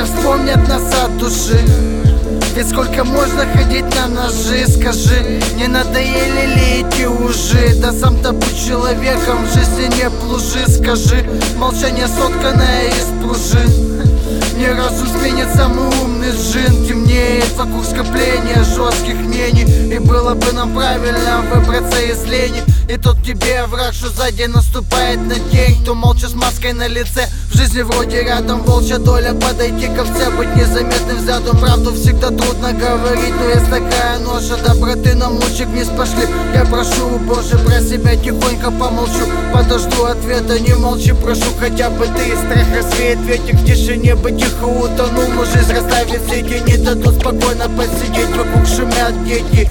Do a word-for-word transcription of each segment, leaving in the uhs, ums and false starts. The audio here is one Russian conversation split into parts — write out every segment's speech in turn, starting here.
вспомнят нас от души. Ведь сколько можно ходить на ножи, скажи, не надоели ли эти ужи? Да сам ты будь человеком, в жизни не плужи, скажи. Молчание сотканное из пружин. Ни разу сменит самый умный джин. Темнеет вокруг скопления жестких мнений, и было бы нам правильно выбраться из лени. И тот тебе враг, что сзади наступает на день, кто молча с маской на лице. В жизни вроде рядом волчья доля, подойти к овце, быть незаметным взглядом. Правду всегда трудно говорить, но есть такая ноша доброты, нам лучше вниз пошли. Я прошу, Боже, про себя тихонько помолчу, подожду ответа, не молчи, прошу. Хотя бы ты из страха свеет ветер, в тишине бы тихо утонул. Но жизнь расставит сети, не дадут спокойно посидеть, вокруг шумят дети.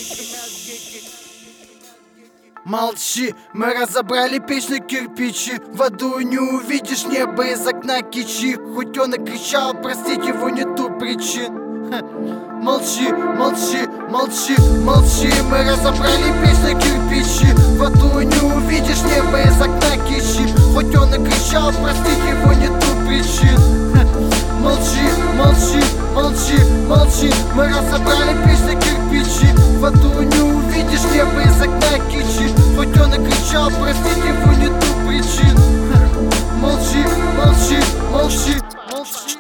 Молчи, мы разобрали печь на кирпичи. В аду не увидишь небо из окна кичи. Хоть он и кричал, простить его нету причин. Ха. Молчи, молчи, молчи, молчи. Мы разобрали печь на кирпичи. В аду не увидишь небо из окна кичи. Хоть он и кричал, простить его нету причин. Ха. Молчи, молчи, молчи, молчи. Мы разобрали печь на кирпичи. В аду не увидишь небо из окна кичи. Хоть он и кричал, простить его нету причин. Молчи, молчи, молчи, молчи.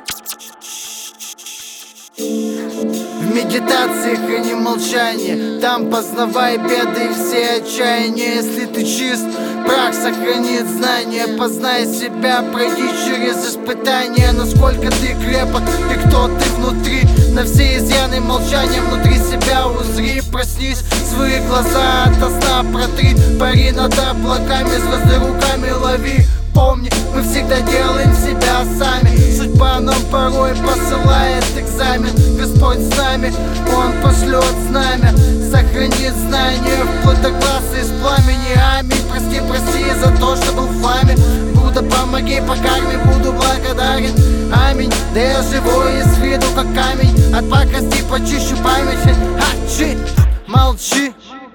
В медитациях и не молчание, там познавай беды и все отчаяния. Если ты чист, прах сохранит знания. Познай себя, пройди через испытания. Насколько ты крепок и кто ты внутри. На все изъяны молчания внутри себя узри. Проснись, свои глаза ото сна протри. Пари над облаками, звезды руками лови. Помни, мы всегда делаем себя сами. Судьба нам порой посылает экзамен. Господь с нами, Он пошлет знамя. Сохранит знания вплоть до глаза из пламени. Аминь, прости, прости за то, что был в хламе. Будда, помоги по карме, буду благодарен. Аминь, да я живой и с виду как камень. От пакости почищу память. Хачи, молчи.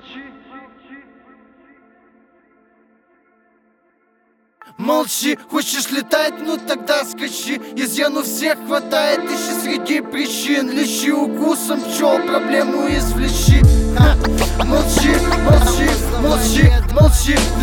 Молчи, хочешь летать, ну тогда скачи. Изъян у всех хватает, ищи среди причин. Лечи укусом пчел, проблему извлечи. Ха. Молчи, молчи, молчи, молчи.